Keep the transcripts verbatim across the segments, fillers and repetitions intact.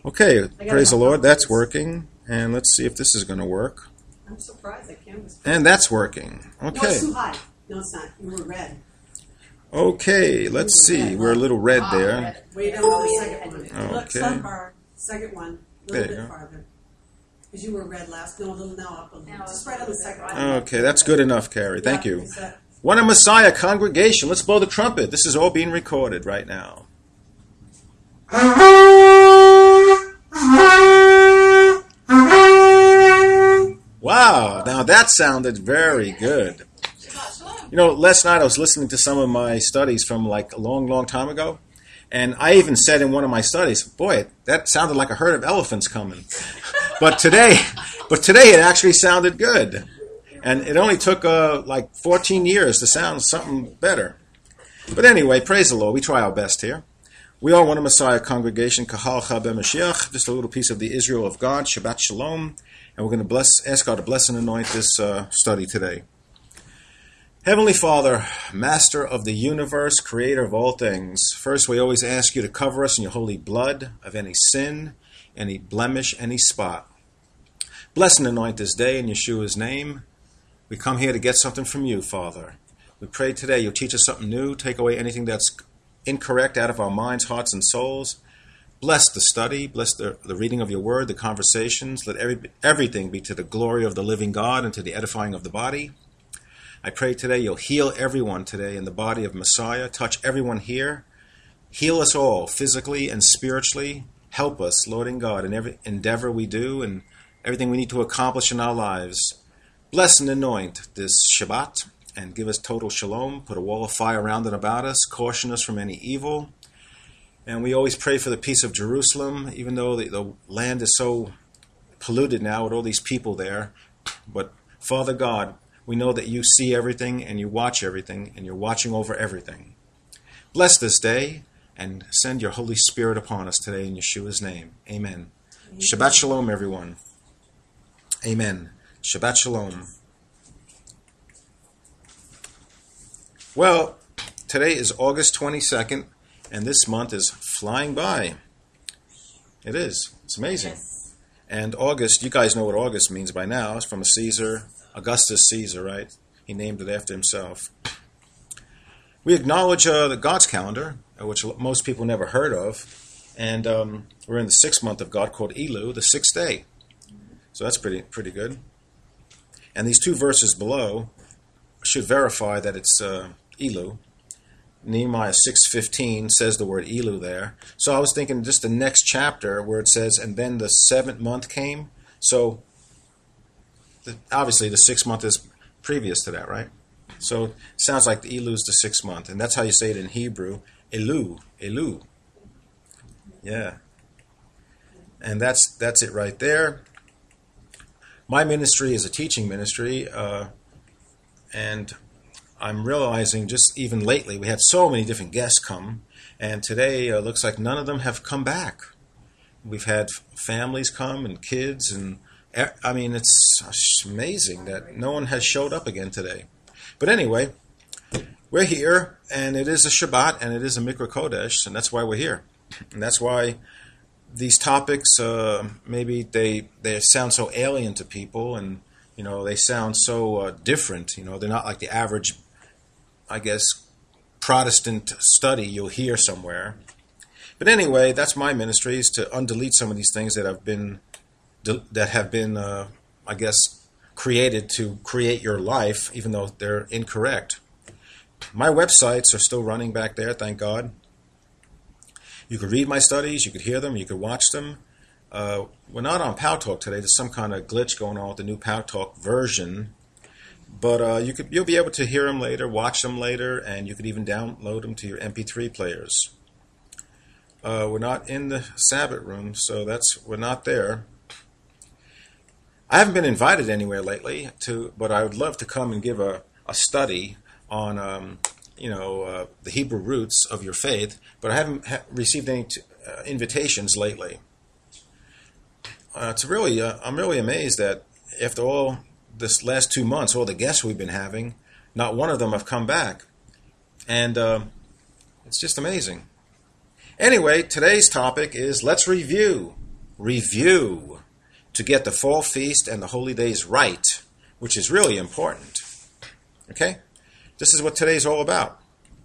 Okay, praise the Lord. That's working. And let's see if this is going to work. I'm surprised that camera's... And that's working. Okay. No, it's too high. No, it's not. You were red. Okay, let's see. We're a little red there. Way down on the second one. Look, Okay. some far. Second one. A little There you bit go. farther. Because you were red last. No, a little now up a little. Just right on the second one. Okay, that's good enough, Carrie. Thank Yeah, you. is that- One of Messiah congregation. Let's blow the trumpet. This is all being recorded right now. Wow, now that sounded very good. You know, last night I was listening to some of my studies from like a long, long time ago, and I even said in one of my studies, boy, that sounded like a herd of elephants coming. But today, but today it actually sounded good. And it only took uh, like fourteen years to sound something better. But anyway, praise the Lord. We try our best here. We are one of Messiah congregation, Kahal Chabe Mashiach, just a little piece of the Israel of God, Shabbat Shalom. And we're going to bless, ask God to bless and anoint this uh, study today. Heavenly Father, Master of the universe, Creator of all things, first we always ask you to cover us in your holy blood of any sin, any blemish, any spot. Bless and anoint this day in Yeshua's name. We come here to get something from you, Father. We pray today you'll teach us something new, take away anything that's incorrect out of our minds, hearts, and souls. Bless the study, bless the, the reading of your word, the conversations. Let every, everything be to the glory of the living God and to the edifying of the body. I pray today you'll heal everyone today in the body of Messiah. Touch everyone here. Heal us all, physically and spiritually. Help us, Lord and God, in every endeavor we do and everything we need to accomplish in our lives. Bless and anoint this Shabbat and give us total shalom. Put a wall of fire around and about us. Caution us from any evil. And we always pray for the peace of Jerusalem, even though the, the land is so polluted now with all these people there. But Father God, we know that you see everything and you watch everything and you're watching over everything. Bless this day and send your Holy Spirit upon us today in Yeshua's name. Amen. Amen. Shabbat Shalom, everyone. Amen. Shabbat Shalom. Well, today is August twenty-second. And this month is flying by. It is. It's amazing. Yes. And August, you guys know what August means by now. It's from a Caesar, Augustus Caesar, right? He named it after himself. We acknowledge uh, the God's calendar, which most people never heard of. And um, we're in the sixth month of God called Elul, the sixth day. So that's pretty pretty good. And these two verses below should verify that it's uh, Elul. Nehemiah six fifteen says the word Elul there. So I was thinking just the next chapter where it says, and then the seventh month came. So the, obviously the sixth month is previous to that, right? So it sounds like the Elul is the sixth month. And that's how you say it in Hebrew. Elu, Elu. Yeah. And that's that's it right there. My ministry is a teaching ministry. Uh, and I'm realizing just even lately, we had so many different guests come, and today uh, looks like none of them have come back. We've had families come and kids, and I mean, it's amazing that no one has showed up again today. But anyway, we're here, and it is a Shabbat, and it is a Mikra Kodesh, and that's why we're here. And that's why these topics, uh, maybe they they sound so alien to people, and you know, they sound so uh, different. You know, they're not like the average, I guess, Protestant study you'll hear somewhere. But anyway, that's my ministry, is to undelete some of these things that have been, that have been, uh, I guess, created to create your life, even though they're incorrect. My websites are still running back there, thank God. You could read my studies, you could hear them, you could watch them. Uh, we're not on PowTalk today. There's some kind of glitch going on with the new PowTalk version. But uh, you could, you'll be able to hear them later, watch them later, and you could even download them to your M P three players. Uh, we're not in the Sabbath room, so that's we're not there. I haven't been invited anywhere lately, to, but I would love to come and give a, a study on, um, you know, uh, the Hebrew roots of your faith. But I haven't ha- received any t- uh, invitations lately. Uh, it's really, uh, I'm really amazed that after all this last two months, all the guests we've been having, not one of them have come back. And uh, it's just amazing. Anyway, today's topic is let's review. review to get the fall feast and the holy days right, which is really important. Okay? This is what today's all about.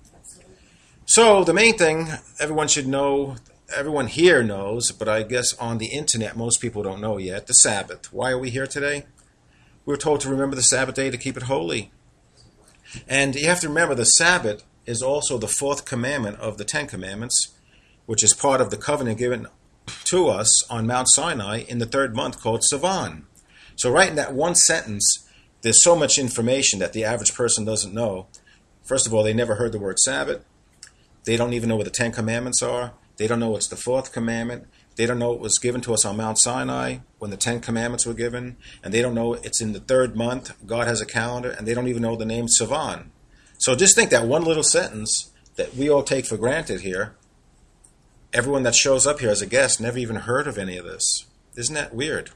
So the main thing everyone should know, everyone here knows, but I guess on the internet most people don't know yet, the Sabbath. Why are we here today? We're told to remember the Sabbath day to keep it holy. And you have to remember the Sabbath is also the fourth commandment of the Ten Commandments, which is part of the covenant given to us on Mount Sinai in the third month called Sivan. So right in that one sentence, there's so much information that the average person doesn't know. First of all, they never heard the word Sabbath. They don't even know what the Ten Commandments are. They don't know what's the fourth commandment. They don't know it was given to us on Mount Sinai when the Ten Commandments were given. And they don't know it's in the third month. God has a calendar. And they don't even know the name Sivan. So just think that one little sentence that we all take for granted here, everyone that shows up here as a guest never even heard of any of this. Isn't that weird?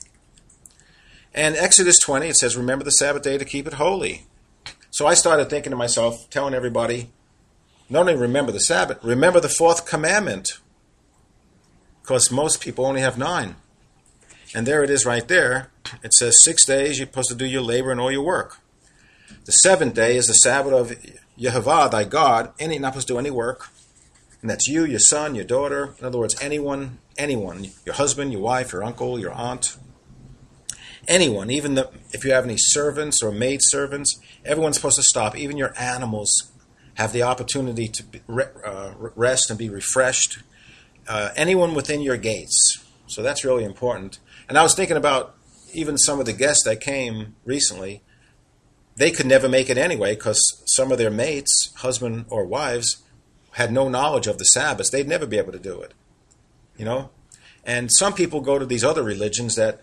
And Exodus twenty, it says, remember the Sabbath day to keep it holy. So I started thinking to myself, telling everybody, not only remember the Sabbath, remember the fourth commandment. Because most people only have nine. And there it is right there. It says six days you're supposed to do your labor and all your work. The seventh day is the Sabbath of Yehovah, thy God, and you're not supposed to do any work. And that's you, your son, your daughter. In other words, anyone, anyone, your husband, your wife, your uncle, your aunt. Anyone, even the, if you have any servants or maid servants, everyone's supposed to stop. Even your animals have the opportunity to be, uh, rest and be refreshed. Uh, anyone within your gates. So that's really important. And I was thinking about even some of the guests that came recently. They could never make it anyway because some of their mates, husband or wives, had no knowledge of the Sabbath. They'd never be able to do it. You know? And some people go to these other religions that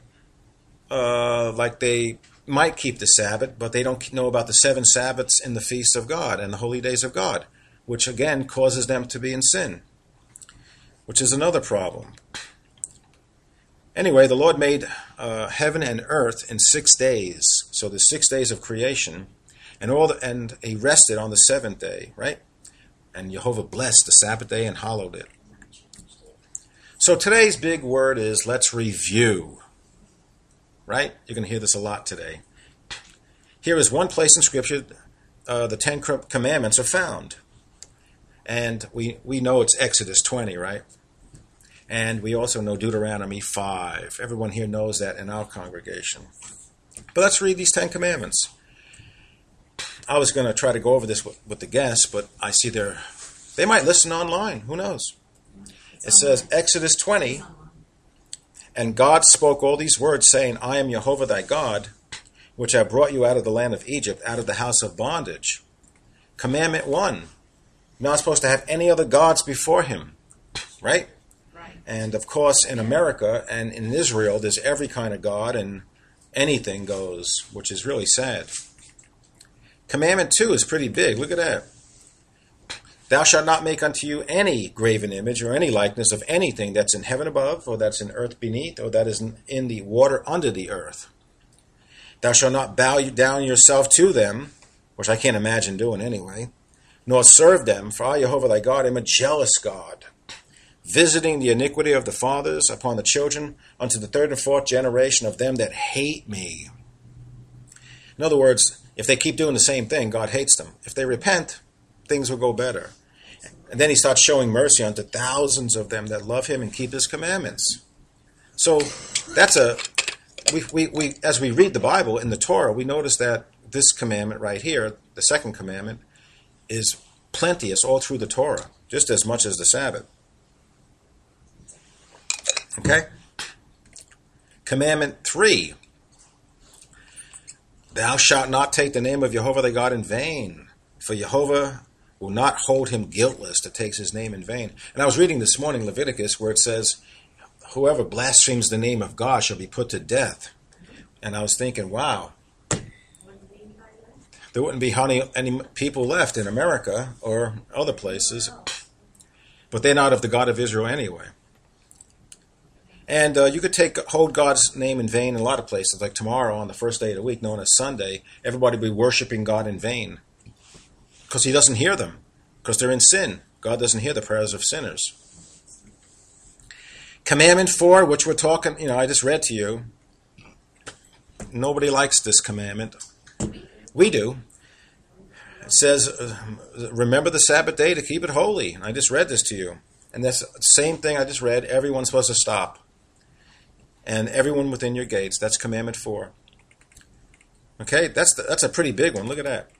Uh, like they might keep the Sabbath, but they don't know about the seven Sabbaths in the feasts of God and the holy days of God, which again causes them to be in sin, which is another problem. Anyway, the Lord made uh, heaven and earth in six days, so the six days of creation, and all the, and He rested on the seventh day, right? And Jehovah blessed the Sabbath day and hallowed it. So today's big word is let's review. Right? You're going to hear this a lot today. Here is one place in Scripture uh, the Ten Commandments are found. And we, we know it's Exodus twenty, right? And we also know Deuteronomy five. Everyone here knows that in our congregation. But let's read these Ten Commandments. I was going to try to go over this with, with the guests, but I see they're, they might listen online. Who knows? It says Exodus twenty. And God spoke all these words, saying, I am Jehovah thy God, which have brought you out of the land of Egypt, out of the house of bondage. Commandment one, you're not supposed to have any other gods before him, right? Right. And of course, in America and in Israel, there's every kind of God, and anything goes, which is really sad. Commandment two is pretty big. Look at that. Thou shalt not make unto you any graven image or any likeness of anything that's in heaven above, or that's in earth beneath, or that is in the water under the earth. Thou shalt not bow down yourself to them, which I can't imagine doing anyway, nor serve them, for I, Jehovah thy God, am a jealous God, visiting the iniquity of the fathers upon the children unto the third and fourth generation of them that hate me. In other words, if they keep doing the same thing, God hates them. If they repent, things will go better. And then he starts showing mercy unto thousands of them that love him and keep his commandments. So that's a, we, we, we as we read the Bible in the Torah, we notice that this commandment right here, the second commandment, is plenteous all through the Torah, just as much as the Sabbath. Okay? Commandment three. Thou shalt not take the name of Jehovah thy God in vain, for Jehovah will not hold him guiltless that takes his name in vain. And I was reading this morning Leviticus where it says, whoever blasphemes the name of God shall be put to death. And I was thinking, wow, there wouldn't be any people left in America or other places. But they're not of the God of Israel anyway. And uh, you could take hold God's name in vain in a lot of places. Like tomorrow on the first day of the week, known as Sunday, everybody will be worshiping God in vain. Because he doesn't hear them. Because they're in sin. God doesn't hear the prayers of sinners. Commandment four, which we're talking, you know, I just read to you. Nobody likes this commandment. We do. It says, uh, remember the Sabbath day to keep it holy. I just read this to you. And that's the same thing I just read. Everyone's supposed to stop. And everyone within your gates. That's commandment four. Okay, that's the, that's a pretty big one. Look at that.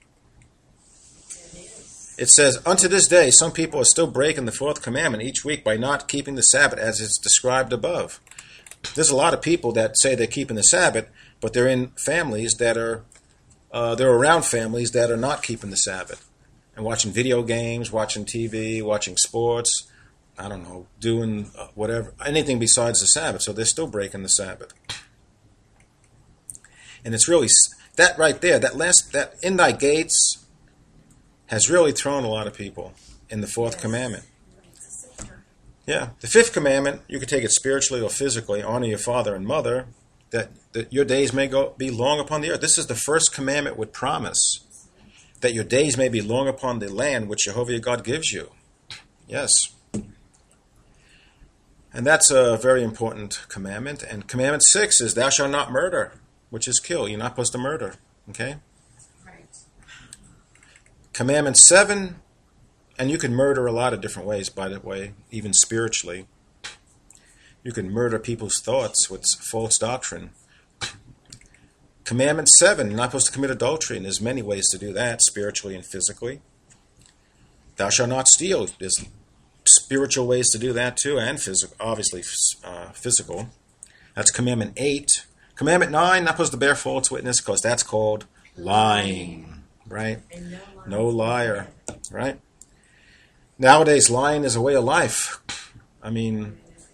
It says, unto this day, some people are still breaking the fourth commandment each week by not keeping the Sabbath as it's described above. There's a lot of people that say they're keeping the Sabbath, but they're in families that are, uh, they're around families that are not keeping the Sabbath. And watching video games, watching T V, watching sports, I don't know, doing whatever, anything besides the Sabbath. So they're still breaking the Sabbath. And it's really, that right there, that last, that in thy gates has really thrown a lot of people in the fourth yes. commandment. Yeah. The fifth commandment, you could take it spiritually or physically, honor your father and mother, that, that your days may go be long upon the earth. This is the first commandment with promise, that your days may be long upon the land which Jehovah your God gives you. Yes. And that's a very important commandment. And commandment six is, thou shalt not murder, which is kill. You're not supposed to murder. Okay? Right. Commandment seven, and you can murder a lot of different ways, by the way, even spiritually. You can murder people's thoughts with false doctrine. Commandment seven, you're not supposed to commit adultery, and there's many ways to do that, spiritually and physically. Thou shalt not steal. There's spiritual ways to do that too, and physical, obviously uh, physical. That's commandment eight. Commandment nine, not supposed to bear false witness, because that's called lying, right? No liar, right? Nowadays, lying is a way of life. I mean,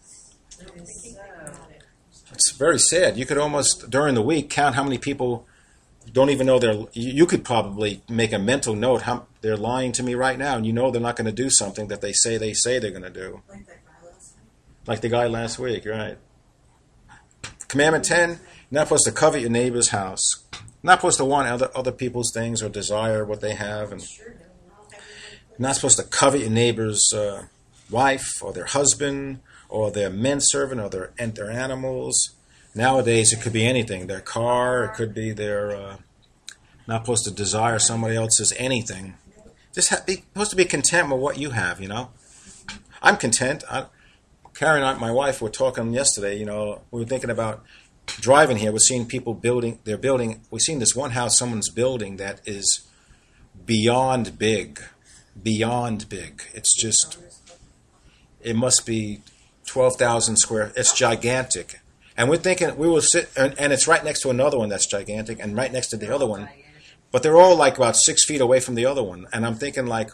it's very sad. You could almost, during the week, count how many people don't even know they're, you could probably make a mental note, how they're lying to me right now, and you know they're not going to do something that they say they say they're going to do. Like that guy last week. Like the guy last week, right. Commandment ten, you're not supposed to covet your neighbor's house. You're not supposed to want other, other people's things or desire what they have. And you're not supposed to covet your neighbor's uh, wife or their husband or their menservant or their, and their animals. Nowadays, it could be anything. Their car, it could be their, uh, not supposed to desire somebody else's anything. Just ha- be supposed to be content with what you have, you know. I'm content. I, Karen and I, my wife, were talking yesterday, you know, we were thinking about driving here. We're seeing people building, they're building, we've seen this one house someone's building that is beyond big. Beyond big. It's just, it must be twelve thousand square, it's gigantic. And we're thinking, we will sit, and, and it's right next to another one that's gigantic, and right next to the other one. But they're all like about six feet away from the other one. And I'm thinking like,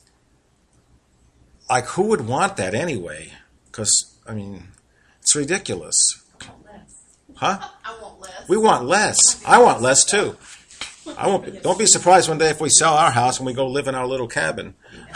like who would want that anyway? Because, I mean, it's ridiculous. I want less. Huh? I want less. We want less. I want less too. I won't be, don't be surprised one day if we sell our house and we go live in our little cabin.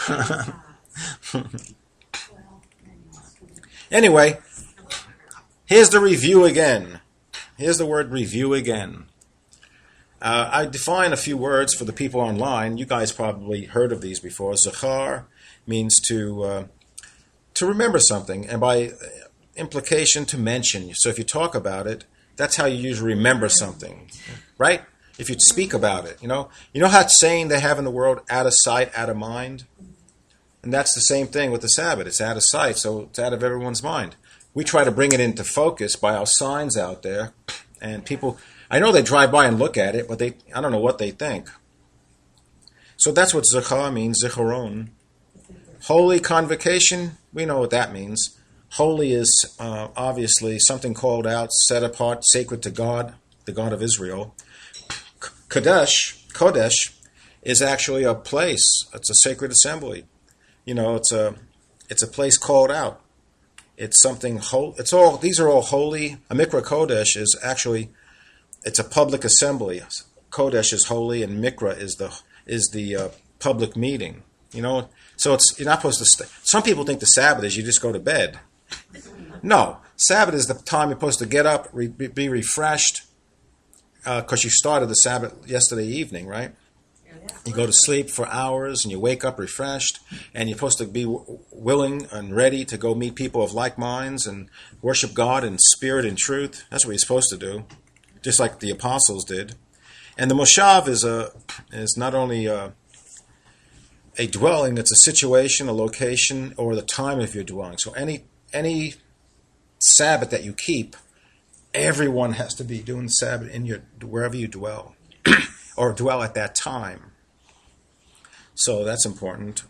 Anyway, here's the review again. Here's the word review again. Uh, I define a few words for the people online. You guys probably heard of these before. Zachar means to uh, to remember something, and by implication, to mention. So if you talk about it, that's how you usually remember something, right? If you speak about it, you know. You know how it's saying they have in the world, out of sight, out of mind? And that's the same thing with the Sabbath. It's out of sight, so it's out of everyone's mind. We try to bring it into focus by our signs out there, and people, I know they drive by and look at it, but they, I don't know what they think. So that's what Zachar means, Zicharon. Holy convocation, we know what that means. Holy is uh, obviously something called out, set apart, sacred to God, the God of Israel. Kodesh, Kodesh, is actually a place. It's a sacred assembly. You know, it's a it's a place called out. It's something whole. It's all. These are all holy. A Mikra Kodesh is actually, it's a public assembly. Kodesh is holy, and Mikra is the is the uh, public meeting. You know, so it's you're not supposed to. St- Some people think the Sabbath is you just go to bed. No, Sabbath is the time you're supposed to get up, re- be refreshed, because uh, you started the Sabbath yesterday evening, right? You go to sleep for hours and you wake up refreshed, and you're supposed to be w- willing and ready to go meet people of like minds and worship God in spirit and truth. That's what you're supposed to do, just like the apostles did. And the moshav is a is not only a, a dwelling; it's a situation, a location, or the time of your dwelling. So any any Sabbath that you keep, everyone has to be doing Sabbath in your wherever you dwell, or dwell at that time. So that's important.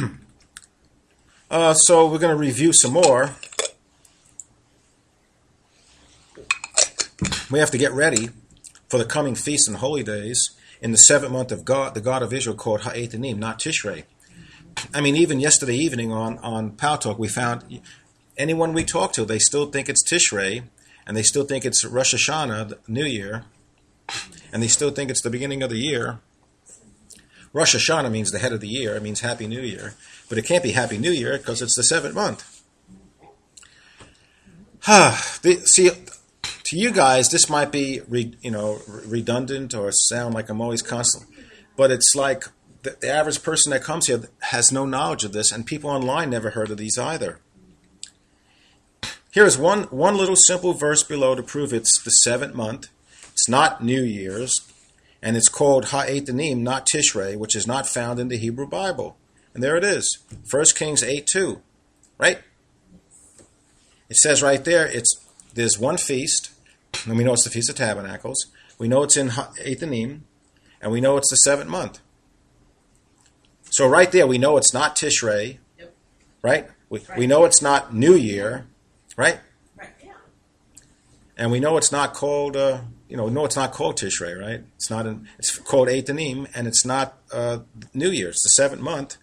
uh, so we're going to review some more. We have to get ready for the coming feasts and holy days in the seventh month of God, the God of Israel, called Ha'etanim, not Tishrei. I mean, even yesterday evening on, on Pow Talk, we found anyone we talk to, they still think it's Tishrei, and they still think it's Rosh Hashanah, the New Year, and they still think it's the beginning of the year. Rosh Hashanah means the head of the year. It means Happy New Year. But it can't be Happy New Year because it's the seventh month. See, to you guys, this might be re, you know redundant or sound like I'm always constant. But it's like the, the average person that comes here has no knowledge of this, and people online never heard of these either. Here's one, one little simple verse below to prove it's the seventh month. It's not New Year's. And it's called Ha'etanim, not Tishrei, which is not found in the Hebrew Bible. And there it is, First Kings eight two, right? It says right there, it's there's one feast, and we know it's the Feast of Tabernacles. We know it's in Ha'etanim, and we know it's the seventh month. So right there, we know it's not Tishrei, yep. right? We, right? We know it's not New Year, right? Right, yeah. And we know it's not called... Uh, You know, no, it's not called Tishrei, right? It's not. An, it's called Etanim, and it's not uh, New Year. It's the seventh month.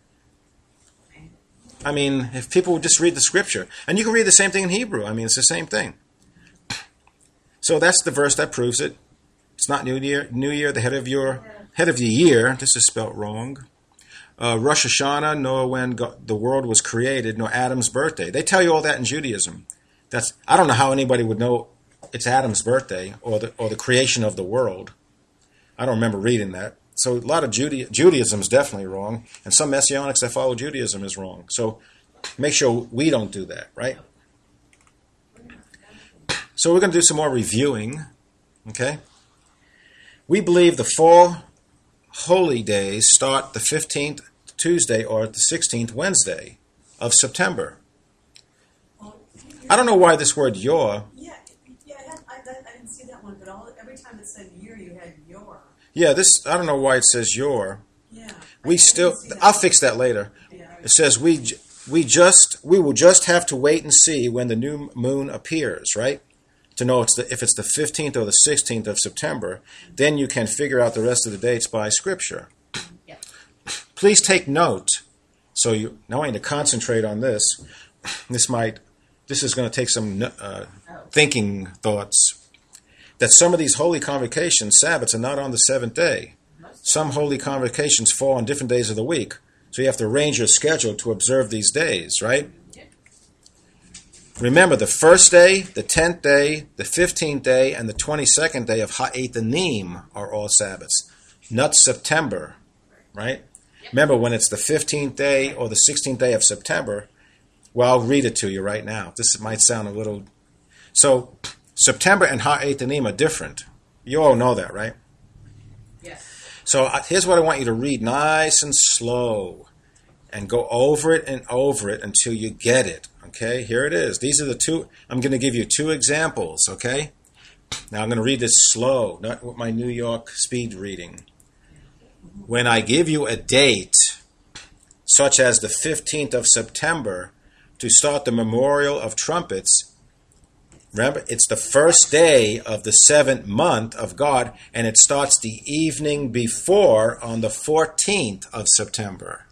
I mean, if people would just read the scripture, and you can read the same thing in Hebrew. I mean, it's the same thing. So that's the verse that proves it. It's not New Year. New Year, the head of your head of the year. This is spelt wrong. Uh, Rosh Hashanah, nor when God, the world was created, nor Adam's birthday. They tell you all that in Judaism. That's. I don't know how anybody would know it's Adam's birthday or the or the creation of the world. I don't remember reading that. So a lot of Juda- Judaism is definitely wrong, and some Messianics that follow Judaism is wrong. So make sure we don't do that, right? So we're going to do some more reviewing, okay? We believe the fall holy days start the fifteenth Tuesday or the sixteenth Wednesday of September. I don't know why this word yor. Yeah, yeah, I, had, I, I didn't see that one, but all, every time it said year, you had your. Yeah, this, I don't know why it says your. Yeah. We still, I'll fix that later. Yeah. It says we we just, we will just have to wait and see when the new moon appears, right? To know it's the, if it's the fifteenth or the sixteenth of September, then you can figure out the rest of the dates by Scripture. Yeah. Please take note. So you now I need to concentrate on this. This might, this is going to take some uh, thinking thoughts. That some of these holy convocations, Sabbaths, are not on the seventh day. Some holy convocations fall on different days of the week. So you have to arrange your schedule to observe these days, right? Remember, the first day, the tenth day, the fifteenth day, and the twenty-second day of Ha'etanim are all Sabbaths. Not September, right? Remember, when it's the fifteenth day or the sixteenth day of September, well, I'll read it to you right now. This might sound a little... So, September and Ha'etanim are different. You all know that, right? Yes. So uh, here's what I want you to read nice and slow and go over it and over it until you get it. Okay, here it is. These are the two. I'm going to give you two examples, okay? Now I'm going to read this slow, not with my New York speed reading. When I give you a date, such as the fifteenth of September, to start the Memorial of Trumpets, remember, it's the first day of the seventh month of God, and it starts the evening before on the fourteenth of September.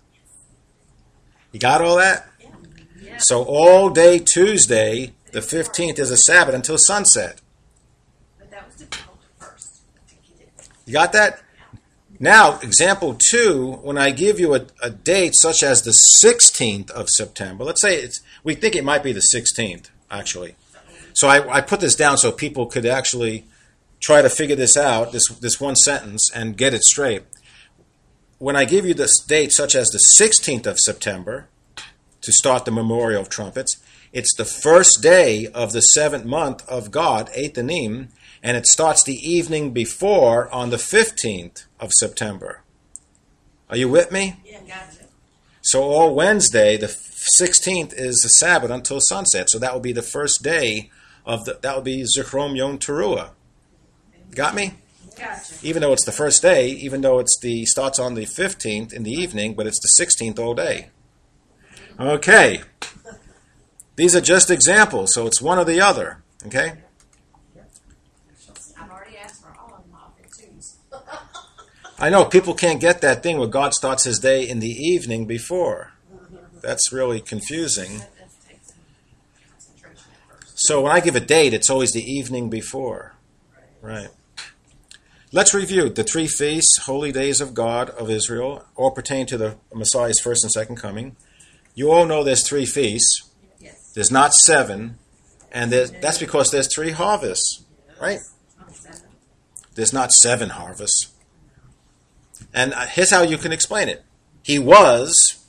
You got all that? Yeah. So all day Tuesday, the fifteenth, is a Sabbath until sunset. But that was difficult at first. You got that? Now, example two, when I give you a, a date such as the sixteenth of September, let's say it's, we think it might be the sixteenth, actually. So I, I put this down so people could actually try to figure this out, this this one sentence, and get it straight. when I give you this date, such as the sixteenth of September, to start the memorial of trumpets, it's the first day of the seventh month of God, Eighth Anim, and it starts the evening before on the fifteenth of September. Are you with me? Yeah, gotcha. So all Wednesday, the sixteenth, is the Sabbath until sunset. So that will be the first day of the, that will be Zichron Yom Teruah. Got me? Gotcha. Even though it's the first day, even though it's the starts on the fifteenth in the evening, but it's the sixteenth all day. Okay. These are just examples, so it's one or the other. Okay? I've already asked for all of them off in twos. I know people can't get that thing where God starts his day in the evening before. That's really confusing. So when I give a date, it's always the evening before. Right. Let's review the three feasts, holy days of God of Israel, all pertain to the Messiah's first and second coming. You all know there's three feasts. Yes. There's not seven, and there's, that's because there's three harvests, right? There's not seven harvests. And here's how you can explain it. He was,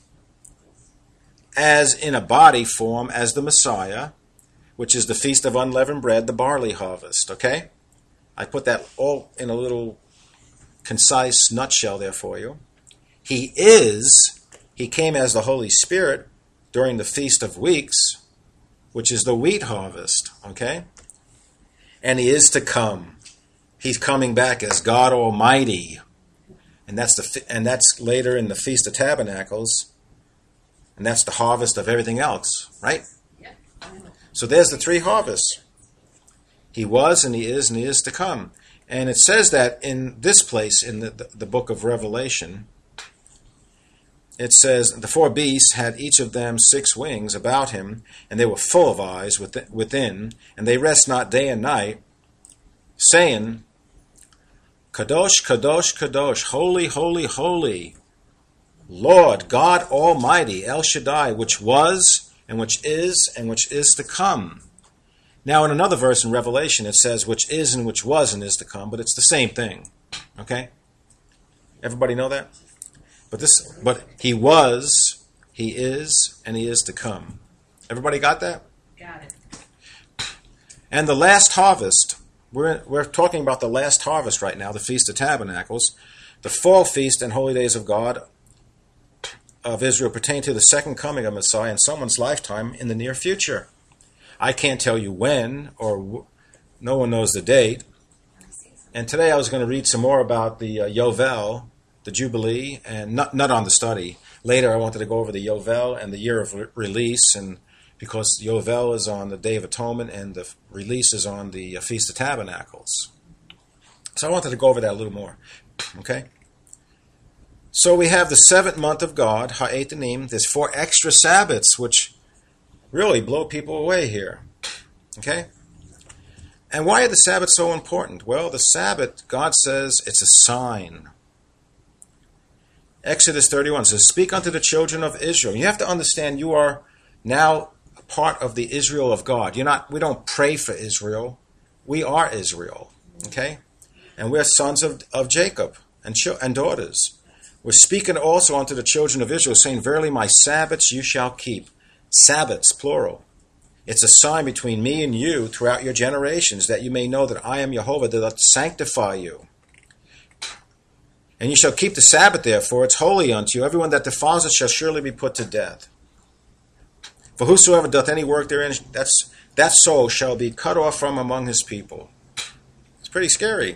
as in a body form, as the Messiah, which is the Feast of Unleavened Bread, the barley harvest, okay? I put that all in a little concise nutshell there for you. He is, he came as the Holy Spirit during the Feast of Weeks, which is the wheat harvest, okay? And he is to come. He's coming back as God Almighty. And that's the and that's later in the Feast of Tabernacles. And that's the harvest of everything else, right? Yep. So there's the three harvests. He was, and he is, and he is to come. And it says that in this place, in the, the, the book of Revelation, it says, the four beasts had each of them six wings about him, and they were full of eyes within, and they rest not day and night, saying, Kadosh, Kadosh, Kadosh, holy, holy, holy, Lord God Almighty, El Shaddai, which was, and which is, and which is to come. Now, in another verse in Revelation, it says, which is and which was and is to come, but it's the same thing. Okay? Everybody know that? But this, but he was, he is, and he is to come. Everybody got that? Got it. And the last harvest, we're, we're talking about the last harvest right now, the Feast of Tabernacles. The fall feast and holy days of God of Israel pertain to the second coming of Messiah in someone's lifetime in the near future. I can't tell you when, or w- no one knows the date. And today I was going to read some more about the uh, Yovel, the Jubilee, and not not on the study. Later I wanted to go over the Yovel and the year of re- release, and because Yovel is on the Day of Atonement and the release is on the uh, Feast of Tabernacles. So I wanted to go over that a little more. Okay? So we have the seventh month of God, Ha'et Anim. There's four extra Sabbaths, which really blow people away here. Okay? And why are the Sabbaths so important? Well, the Sabbath, God says, it's a sign. Exodus thirty-one says, speak unto the children of Israel. You have to understand you are now a part of the Israel of God. You're not, we don't pray for Israel. We are Israel. Okay? And we're sons of, of Jacob and, ch- and daughters. We're speaking also unto the children of Israel, saying, verily my Sabbaths you shall keep. Sabbaths, plural. It's a sign between me and you throughout your generations, that you may know that I am Jehovah, that I sanctify you. And you shall keep the Sabbath, therefore, it's holy unto you. Everyone that defiles it shall surely be put to death. For whosoever doth any work therein, that's, that soul shall be cut off from among his people. It's pretty scary.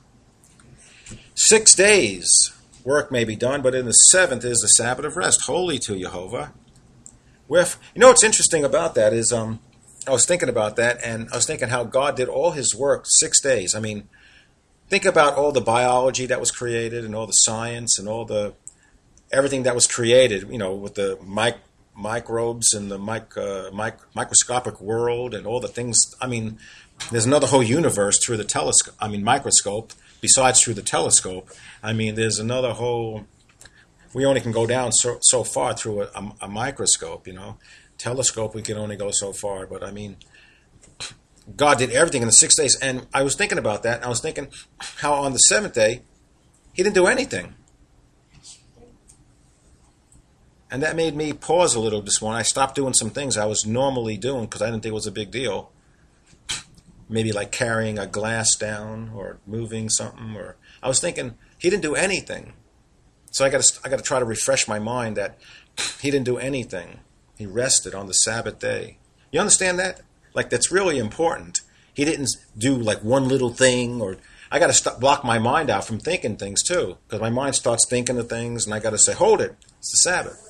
Six days work may be done, but in the seventh is the Sabbath of rest, holy to Jehovah. With, you know what's interesting about that is, um, I was thinking about that, and I was thinking how God did all his work six days. I mean, think about all the biology that was created, and all the science, and all the everything that was created. You know, with the mic, microbes and the mic, uh, mic, microscopic world, and all the things. I mean, there's another whole universe through the telescope. I mean, microscope. Besides through the telescope, I mean, there's another whole. We only can go down so, so far through a, a, a microscope, you know. Telescope, we can only go so far. But, I mean, God did everything in the six days. And I was thinking about that. And I was thinking how on the seventh day, he didn't do anything. And that made me pause a little this morning. I stopped doing some things I was normally doing because I didn't think it was a big deal. Maybe like carrying a glass down or moving something. Or I was thinking, he didn't do anything. So I got to I got to try to refresh my mind that he didn't do anything. He rested on the Sabbath day. You understand that? Like, that's really important. He didn't do like one little thing, or I got to stop, block my mind out from thinking things too, because my mind starts thinking of things, and I got to say, hold it, it's the Sabbath.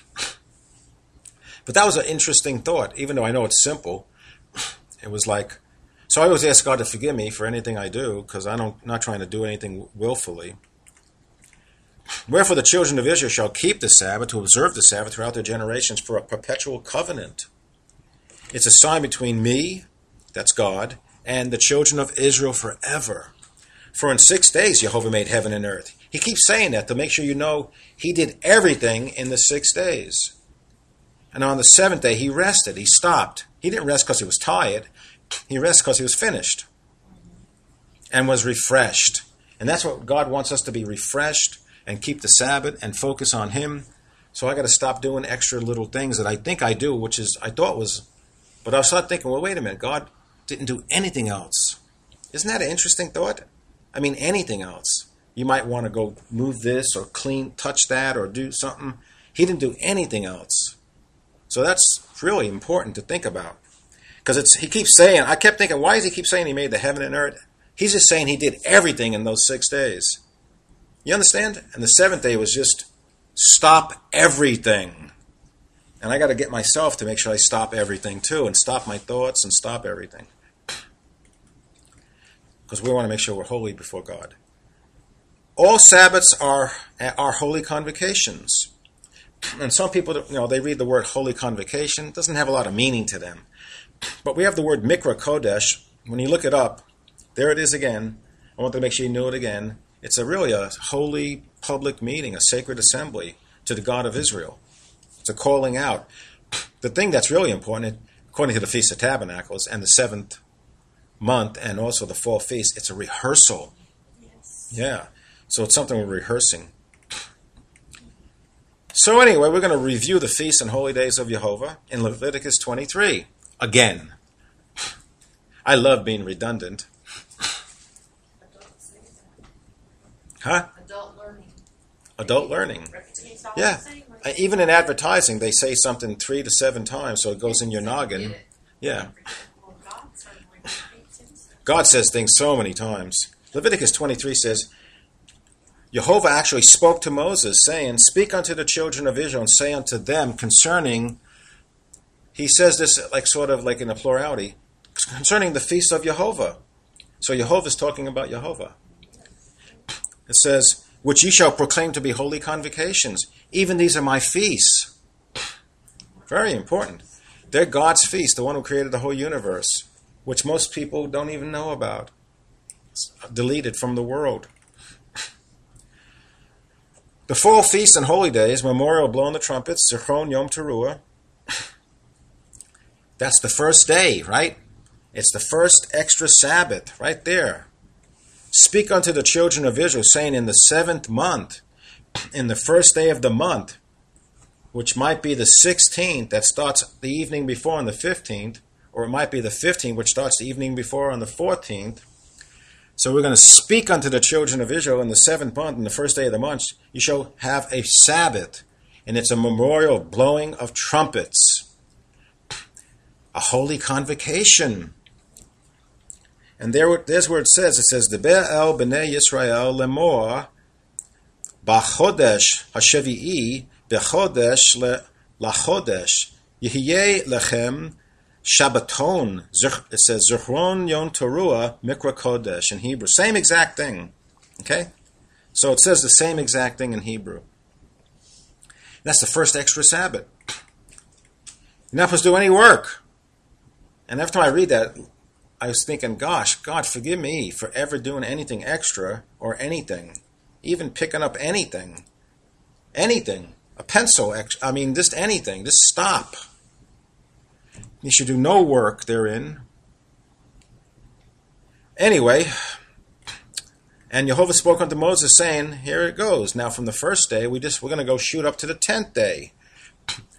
But that was an interesting thought, even though I know it's simple. It was like, so I always ask God to forgive me for anything I do, because I'm not trying to do anything willfully. Wherefore the children of Israel shall keep the Sabbath, to observe the Sabbath throughout their generations for a perpetual covenant. It's a sign between me, that's God, and the children of Israel forever. For in six days Jehovah made heaven and earth. He keeps saying that to make sure you know he did everything in the six days. And on the seventh day he rested, he stopped. He didn't rest because he was tired. He rested because he was finished and was refreshed. And that's what God wants us to be, refreshed and keep the Sabbath and focus on him. So I got to stop doing extra little things that I think I do, which is, I thought was, but I started thinking, well, wait a minute, God didn't do anything else. Isn't that an interesting thought? I mean, anything else. You might want to go move this or clean, touch that or do something. He didn't do anything else. So that's really important to think about. Because it's he keeps saying, I kept thinking, why does he keep saying he made the heaven and earth? He's just saying he did everything in those six days. You understand? And the seventh day was just stop everything. And I got to get myself to make sure I stop everything too, and stop my thoughts and stop everything. Because we want to make sure we're holy before God. All Sabbaths are, are holy convocations. And some people, you know, they read the word holy convocation. It doesn't have a lot of meaning to them. But we have the word Mikra Kodesh. When you look it up, there it is again. I want to make sure you know it again. It's a really a holy public meeting, a sacred assembly to the God of Israel. It's a calling out. The thing that's really important, according to the Feast of Tabernacles and the seventh month and also the fall feast, it's a rehearsal. Yes. Yeah. So it's something we're rehearsing. So anyway, we're going to review the feasts and holy days of Jehovah in Leviticus twenty-three. Again. I love being redundant. Huh? Adult learning. Adult learning. Yeah. Even in advertising, they say something three to seven times, so it goes in your noggin. Yeah. God says things so many times. Leviticus twenty-three says, Jehovah actually spoke to Moses, saying, speak unto the children of Israel and say unto them concerning, he says this like sort of like in a plurality, concerning the feast of Jehovah. So Jehovah is talking about Jehovah. It says, which ye shall proclaim to be holy convocations. Even these are my feasts. Very important. They're God's feast, the one who created the whole universe, which most people don't even know about. It's deleted from the world. The fall feasts and holy days, memorial blowing the trumpets, Zichron Yom Teruah. That's the first day, right? It's the first extra Sabbath, right there. Speak unto the children of Israel, saying in the seventh month, in the first day of the month, which might be the sixteenth, that starts the evening before on the fifteenth, or it might be the fifteenth, which starts the evening before on the fourteenth. So we're going to speak unto the children of Israel in the seventh month, in the first day of the month, you shall have a Sabbath, and it's a memorial blowing of trumpets, a holy convocation. And there, there's where it says, it says, Deber el b'nei Yisrael lemor b'chodesh hashevi'i b'chodesh lachodesh yihiyeh lechem Shabbaton. It says Zichron Yom Teruah Mikra Kodesh in Hebrew. Same exact thing. Okay? So it says the same exact thing in Hebrew. That's the first extra Sabbath. You're not supposed to do any work. And after I read that, I was thinking, gosh, God, forgive me for ever doing anything extra or anything. Even picking up anything. Anything. A pencil, I mean, just anything. Just stop. You should do no work therein. Anyway, and Jehovah spoke unto Moses, saying, here it goes. Now from the first day, we just, we're going to go shoot up to the tenth day.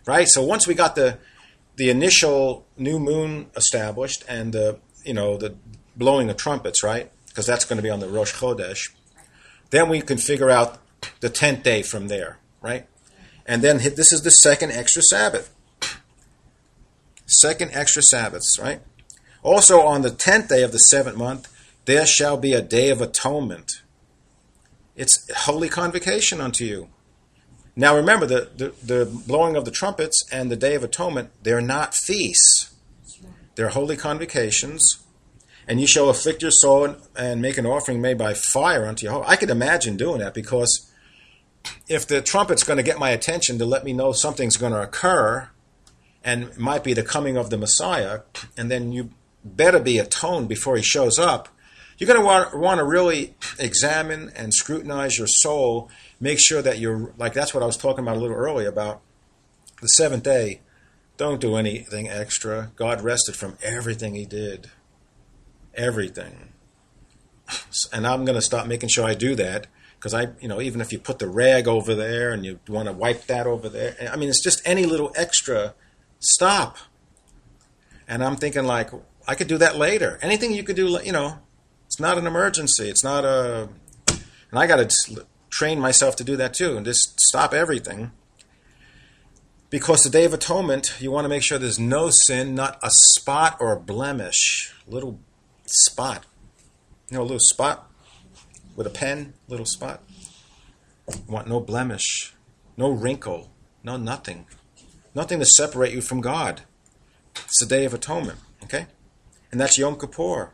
right? So once we got the the initial new moon established and the you know the blowing of trumpets, right? Because that's going to be on the Rosh Chodesh. Then we can figure out the tenth day from there, right? And then hit, this is the second extra Sabbath. Second extra Sabbaths, right? Also on the tenth day of the seventh month, there shall be a day of atonement. It's holy convocation unto you. Now remember, the, the, the blowing of the trumpets and the Day of Atonement, they're not feasts. They're holy convocations. And you shall afflict your soul and, and make an offering made by fire unto Jehovah. I could imagine doing that, because if the trumpet's going to get my attention to let me know something's going to occur, and it might be the coming of the Messiah, and then you better be atoned before he shows up, you're going to want, want to really examine and scrutinize your soul, make sure that you're, like that's what I was talking about a little earlier about the seventh day. Don't do anything extra. God rested from everything he did. Everything. And I'm going to stop making sure I do that, because I, you know, even if you put the rag over there and you want to wipe that over there, I mean, it's just any little extra, stop. And I'm thinking, like, I could do that later. Anything you could do, you know, it's not an emergency. It's not a, and I got to train myself to do that too, and just stop everything. Because the Day of Atonement, you want to make sure there's no sin, not a spot or a blemish. Little spot. You know, a little spot with a pen, little spot. You want no blemish, no wrinkle, no nothing. Nothing to separate you from God. It's the Day of Atonement, okay? And that's Yom Kippur.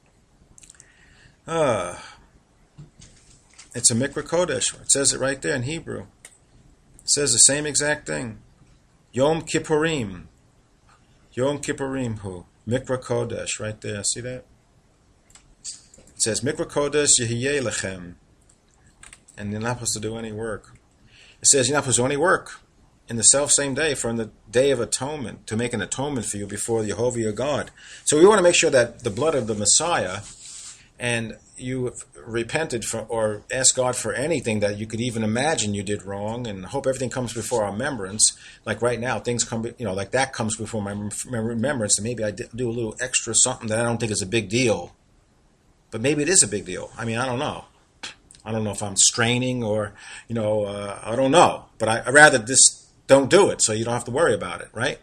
Uh, it's a Mikra Kodesh. It says it right there in Hebrew. It says the same exact thing. Yom Kippurim. Yom Kippurim hu. Mikra Kodesh, right there. See that? It says, Mikra Kodesh Yehiye Lechem. And you're not supposed to do any work. It says you're not supposed to do any work in the self-same day from the Day of Atonement, to make an atonement for you before Jehovah your God. So we want to make sure that the blood of the Messiah, and you have repented for, or asked God for anything that you could even imagine you did wrong, and hope everything comes before our remembrance. Like right now, things come, you know, like that comes before my remembrance, and maybe I do a little extra something that I don't think is a big deal. But maybe it is a big deal. I mean, I don't know. I don't know if I'm straining or, you know, uh, I don't know. But I, I'd rather just don't do it so you don't have to worry about it, right?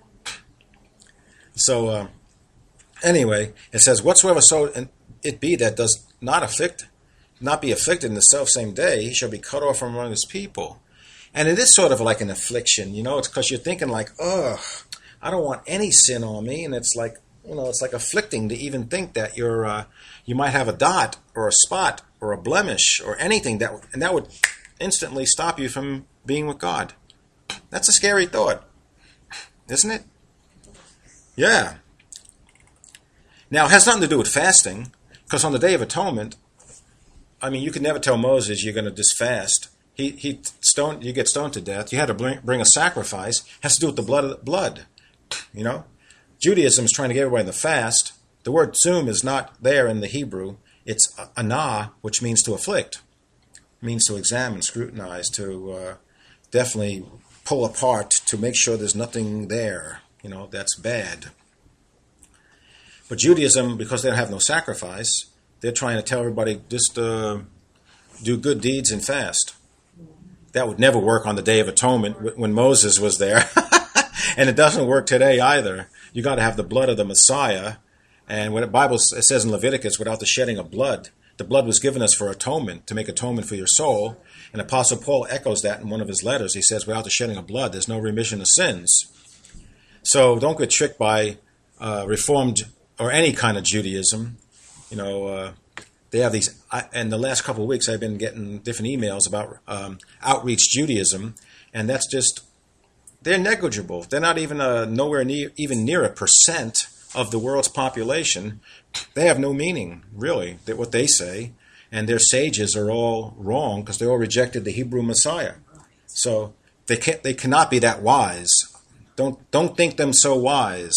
So, uh, anyway, it says, whatsoever so it be that does not afflict, not be afflicted in the self-same day, he shall be cut off from among his people. And it is sort of like an affliction, you know, it's because you're thinking like, ugh, I don't want any sin on me, and it's like, you know, it's like afflicting to even think that you're, uh, you might have a dot or a spot or a blemish or anything that, and that would instantly stop you from being with God. That's a scary thought, isn't it? Yeah. Now, it has nothing to do with fasting, because on the Day of Atonement, I mean, you could never tell Moses you're going to just fast. He he stoned, you get stoned to death. You had to bring, bring a sacrifice. It has to do with the blood of the blood, you know? Judaism is trying to get everybody to fast. The word tzum is not there in the Hebrew. It's anah, which means to afflict. It means to examine, scrutinize, to uh, definitely pull apart, to make sure there's nothing there, you know, that's bad. But Judaism, because they don't have no sacrifice, they're trying to tell everybody just uh, do good deeds and fast. That would never work on the Day of Atonement when Moses was there. And it doesn't work today either. You got to have the blood of the Messiah. And when the Bible says in Leviticus, without the shedding of blood, the blood was given us for atonement, to make atonement for your soul. And Apostle Paul echoes that in one of his letters. He says, without the shedding of blood, there's no remission of sins. So don't get tricked by uh, Reformed or any kind of Judaism. You know, uh, they have these, I, and the last couple of weeks I've been getting different emails about um, outreach Judaism, and that's just, they're negligible. They're not even uh, nowhere near, even near a percent of the world's population. They have no meaning, really, that what they say, and their sages are all wrong because they all rejected the Hebrew Messiah. So they can't, they cannot be that wise. Don't don't think them so wise.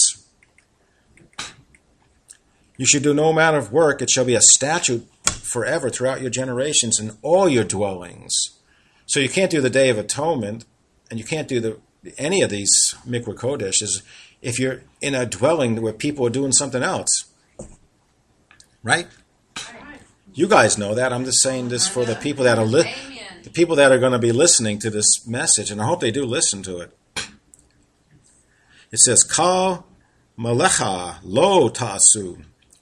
You should do no manner of work. It shall be a statute forever throughout your generations in all your dwellings. So you can't do the Day of Atonement, and you can't do the any of these Mikra Kodesh is if you're in a dwelling where people are doing something else. Right? You guys know that. I'm just saying this for the people that are li- the people that are going to be listening to this message, and I hope they do listen to it. It says, Kal Malecha Lo Ta'asu.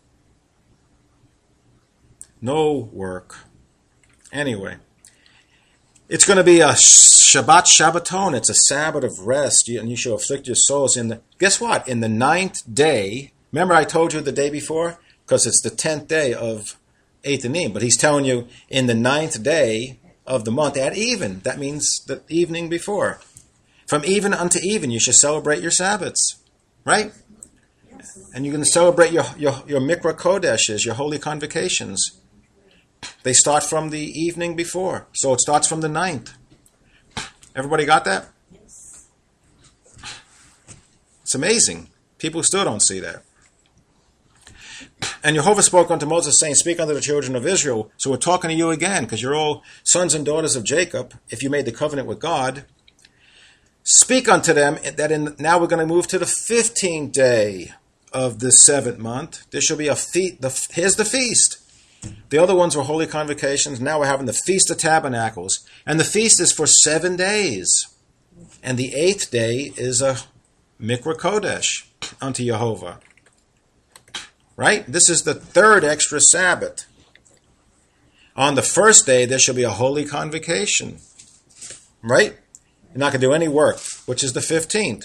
No work. Anyway, it's going to be a Shabbat Shabbaton. It's a Sabbath of rest, and you shall afflict your souls. In the guess what? In the ninth day. Remember, I told you the day before, because it's the tenth day of Eighth Anim. But he's telling you in the ninth day of the month at even. That means the evening before. From even unto even, you shall celebrate your Sabbaths, right? And you're going to celebrate your your your Mikra Kodeshes, your holy convocations. They start from the evening before. So it starts from the ninth. Everybody got that? Yes. It's amazing. People still don't see that. And Jehovah spoke unto Moses, saying, Speak unto the children of Israel. So we're talking to you again, because you're all sons and daughters of Jacob, if you made the covenant with God. Speak unto them that in now we're going to move to the fifteenth day of the seventh month. There shall be a feast. The, here's the feast. The other ones were holy convocations. Now we're having the Feast of Tabernacles. And the feast is for seven days. And the eighth day is a Mikra Kodesh unto Jehovah. Right? This is the third extra Sabbath. On the first day, there shall be a holy convocation. Right? You're not going to do any work, which is the fifteenth.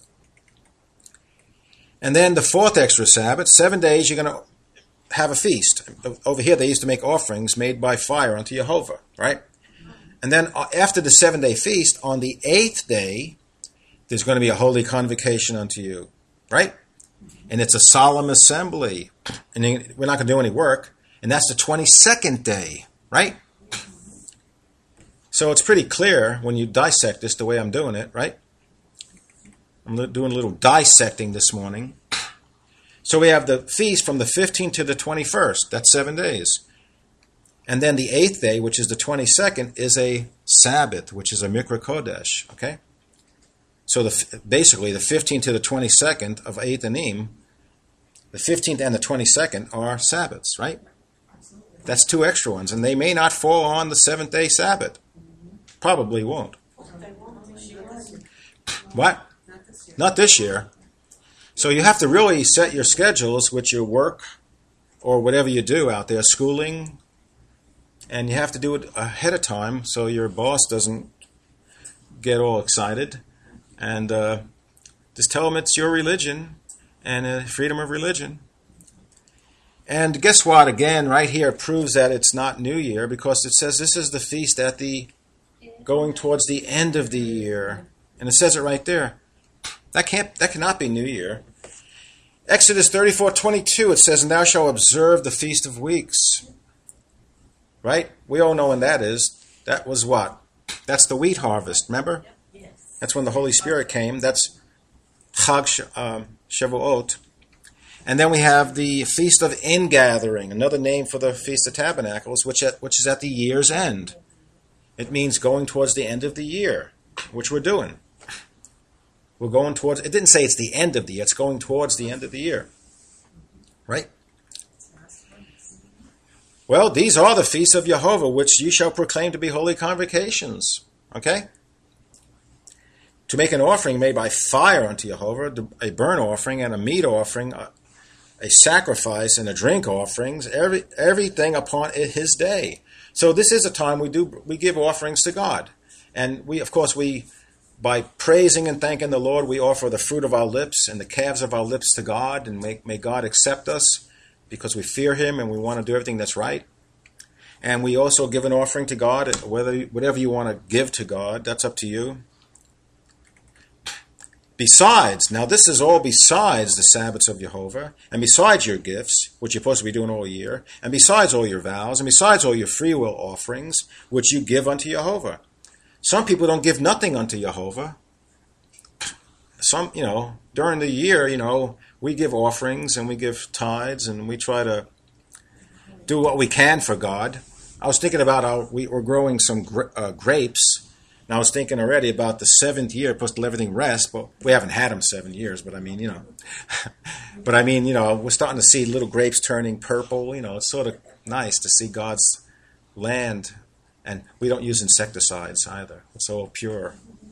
And then the fourth extra Sabbath, seven days, you're going to have a feast. Over here, they used to make offerings made by fire unto Jehovah, right? And then after the seven-day feast, on the eighth day, there's going to be a holy convocation unto you, right? And it's a solemn assembly. And we're not going to do any work. And that's the twenty-second day, right? So it's pretty clear when you dissect this the way I'm doing it, right? I'm doing a little dissecting this morning. So we have the feast from the fifteenth to the twenty-first. That's seven days. And then the eighth day, which is the twenty-second, is a Sabbath, which is a Mikra Kodesh. Okay? So the, basically, the fifteenth to the twenty-second of Eighth Anim, the fifteenth and the twenty-second are Sabbaths, right? That's two extra ones. And they may not fall on the seventh-day Sabbath. Probably won't. What? Not this year. So you have to really set your schedules with your work or whatever you do out there, schooling, and you have to do it ahead of time so your boss doesn't get all excited. And uh, just tell them it's your religion and uh, freedom of religion. And guess what? Again, right here it proves that it's not New Year because it says this is the feast at the going towards the end of the year. And it says it right there. That can't. That cannot be New Year. Exodus thirty-four twenty-two, it says, And thou shalt observe the Feast of Weeks. Right? We all know when that is. That was what? That's the wheat harvest, remember? Yes. That's when the Holy Spirit came. That's Chag um, Shavuot. And then we have the Feast of Ingathering, another name for the Feast of Tabernacles, which, at, which is at the year's end. It means going towards the end of the year, which we're doing. We're going towards, it didn't say it's the end of the year, it's going towards the end of the year. Right? Well, these are the feasts of Jehovah, which you shall proclaim to be holy convocations. Okay? To make an offering made by fire unto Jehovah, a burnt offering and a meat offering, a, a sacrifice and a drink offerings, every everything upon his day. So this is a time we do we give offerings to God. And we, of course, we by praising and thanking the Lord, we offer the fruit of our lips and the calves of our lips to God, and may, may God accept us because we fear Him and we want to do everything that's right. And we also give an offering to God, whether whatever you want to give to God, that's up to you. Besides, now this is all besides the Sabbaths of Jehovah, and besides your gifts, which you're supposed to be doing all year, and besides all your vows, and besides all your free will offerings, which you give unto Jehovah. Some people don't give nothing unto Jehovah. Some, you know, during the year, you know, we give offerings and we give tithes and we try to do what we can for God. I was thinking about how we were growing some gra- uh, grapes And I was thinking already about the seventh year, supposed to let everything rest, but we haven't had them seven years, but I mean, you know. But I mean, you know, we're starting to see little grapes turning purple. You know, it's sort of nice to see God's land. And we don't use insecticides either. It's all pure.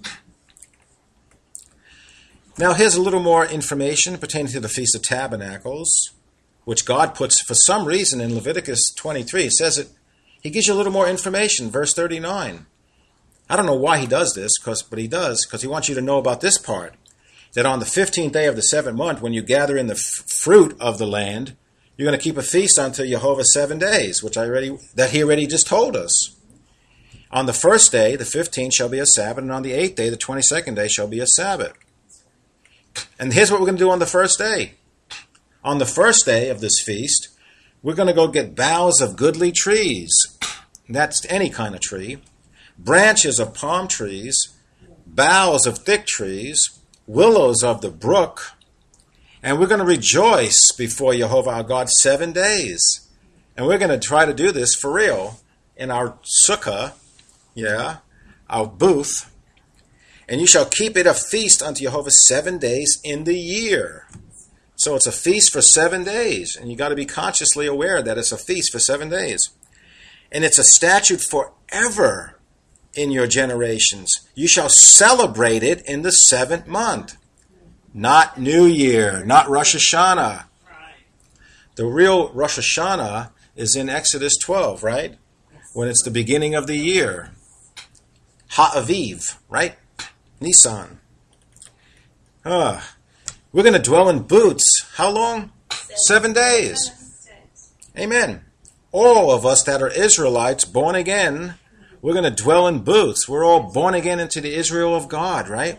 Now here's a little more information pertaining to the Feast of Tabernacles, which God puts for some reason in Leviticus twenty-three. It says it, he gives you a little more information, verse thirty-nine. I don't know why he does this, cause, but he does, because he wants you to know about this part, that on the fifteenth day of the seventh month, when you gather in the f- fruit of the land, you're going to keep a feast unto Jehovah seven days, which I already that he already just told us. On the first day, the fifteenth, shall be a Sabbath, and on the eighth day, the twenty-second day, shall be a Sabbath. And here's what we're going to do on the first day. On the first day of this feast, we're going to go get boughs of goodly trees. That's any kind of tree. Branches of palm trees, boughs of thick trees, willows of the brook, and we're going to rejoice before Jehovah our God seven days. And we're going to try to do this for real in our sukkah, yeah, our booth. And you shall keep it a feast unto Jehovah seven days in the year. So it's a feast for seven days, and you got to be consciously aware that it's a feast for seven days. And it's a statute forever in your generations. You shall celebrate it in the seventh month. Not New Year, not Rosh Hashanah. The real Rosh Hashanah is in Exodus twelve, right? When it's the beginning of the year. Ha'aviv, right? Nisan. Ah, we're going to dwell in booths. How long? Seven, Seven days. Amen. All of us that are Israelites, born again, we're going to dwell in booths. We're all born again into the Israel of God, right?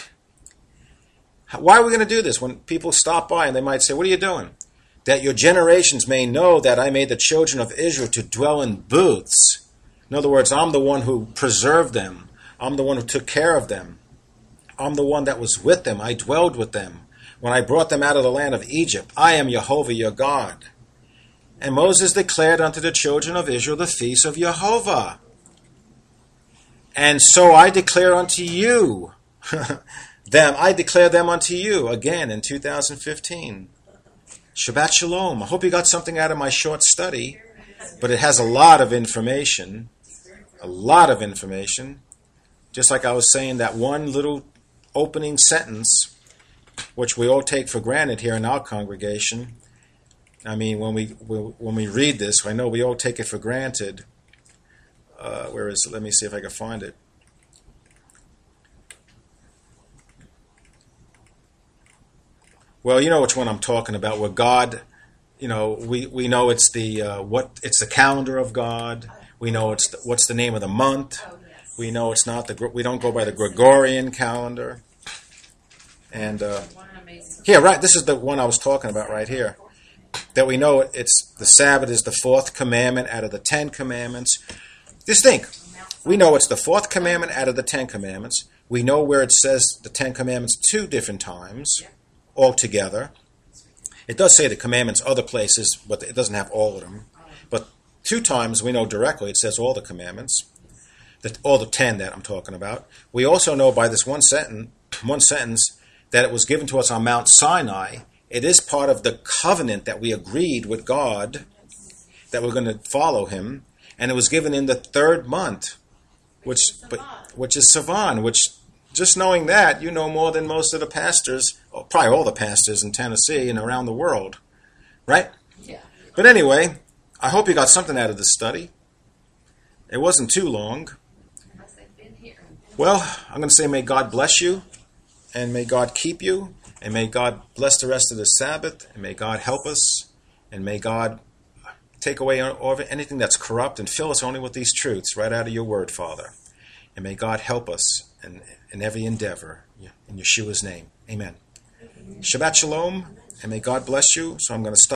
Why are we going to do this? When people stop by and they might say, what are you doing? That your generations may know that I made the children of Israel to dwell in booths. In other words, I'm the one who preserved them. I'm the one who took care of them. I'm the one that was with them. I dwelled with them. When I brought them out of the land of Egypt, I am Jehovah your God. And Moses declared unto the children of Israel the feast of Jehovah. And so I declare unto you, them, I declare them unto you again in two thousand fifteen. Shabbat Shalom. I hope you got something out of my short study, but it has a lot of information. A lot of information. Just like I was saying, that one little opening sentence, which we all take for granted here in our congregation. I mean, when we when we read this, I know we all take it for granted. Uh, where is it? Let me see if I can find it. Well, you know which one I'm talking about. Where God, you know, we, we know it's the uh, what it's the calendar of God. We know it's the, what's the name of the month. We know it's not the we don't go by the Gregorian calendar. And uh, here, right, this is the one I was talking about right here. That we know it's the Sabbath is the fourth commandment out of the Ten Commandments. Just think, we know it's the fourth commandment out of the Ten Commandments. We know where it says the Ten Commandments two different times altogether. It does say the commandments other places, but it doesn't have all of them. But two times we know directly it says all the commandments, that all the ten that I'm talking about. We also know by this one sentence, one sentence that it was given to us on Mount Sinai. It is part of the covenant that we agreed with God that we're going to follow him. And it was given in the third month, which but, which is Sivan, which just knowing that, you know more than most of the pastors, or probably all the pastors in Tennessee and around the world, right? Yeah. But anyway, I hope you got something out of this study. It wasn't too long. Well, I'm going to say may God bless you, and may God keep you, and may God bless the rest of the Sabbath, and may God help us, and may God take away anything that's corrupt and fill us only with these truths right out of your word, Father. And may God help us in, in every endeavor. In Yeshua's name. Amen. Shabbat Shalom, and may God bless you. So I'm going to stop.